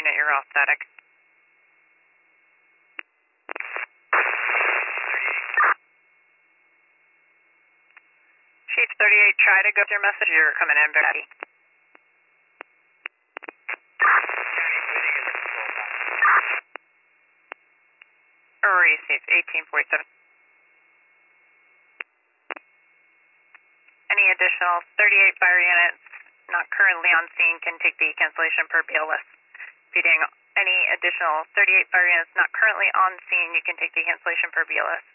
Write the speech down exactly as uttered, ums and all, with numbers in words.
unit, you're all static. Chief thirty-eight, try to go with your message. You're coming in, Becky. Received, eighteen forty-seven. Any additional thirty-eight fire units not currently on scene can take the cancellation per B L S. If you're doing any additional thirty-eight fire units not currently on scene, you can take the cancellation per B L S.